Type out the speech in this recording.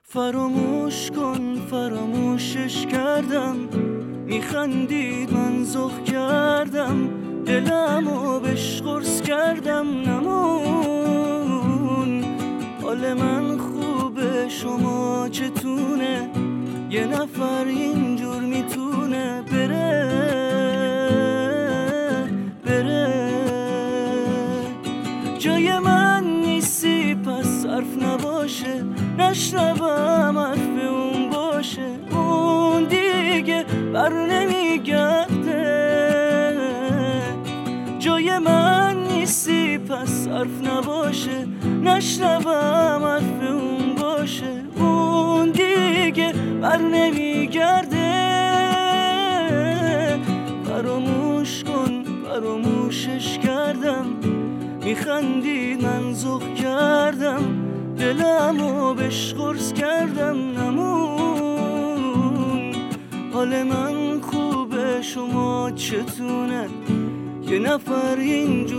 فراموش کن فراموشش کردم، میخندید من زخ کردم، دلمو بهش قرص کردم نمون. حال من خوبه شما چتونه، یه نفر اینجور میتونه بره جای من نیستی پس حرف نباشه، نشنوم حرف اون باشه، اون دیگه بر نمیگرده. جای من نیستی پس حرف نباشه، نشنوم حرف اون باشه، اون دیگه بر نمیگرده. فراموش کن فراموشش کردم، میخندید من زخ کردم، دلمو بهش قرص کردم نمون. حال من خوبه شما چتونه، یه نفر اینجور